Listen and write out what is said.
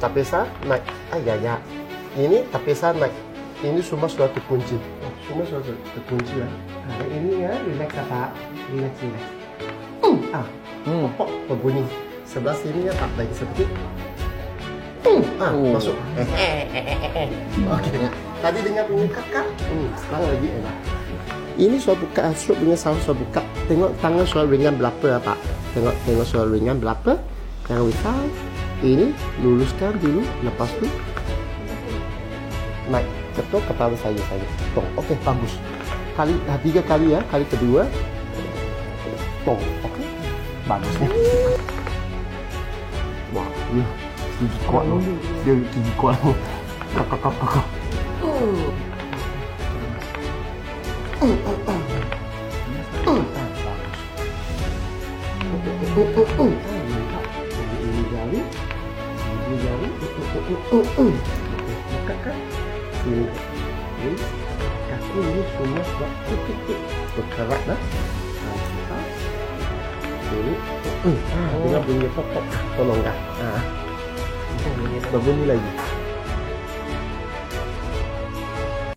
Tapisa naik. Ya. Ini tapisa naik. Ini semua sudah terkunci. Semua sudah terkunci ya. Nah, ini ya, relax ya Pak. Relax. Berbunyi. Sebelah sini ya Pak, lagi sedikit. Masuk. Oke. Tadi dengar bunyi kakak. Sekarang lagi enak. Ini sudah buka, sudah punya sudah buka. Tengok tangan sudah ringan berapa ya Pak. Tengok sudah ringan berapa. Yang wisal. Ini luluskan dulu, lepas tu naik ketuk kepala saya. Tong. Okey, bagus. 3 kali ya. Kali kedua. Tong. Okey. Bagus ni. Wah, ni tinggi kuat tu. Dia tinggi kuat tu. Kakak. Ini jari. Kakak. Ini. Kaki ini semua sebab titik bergerak dah. Ini. Dengan bunyi pokok. Tolong dah. Berbunyi lagi.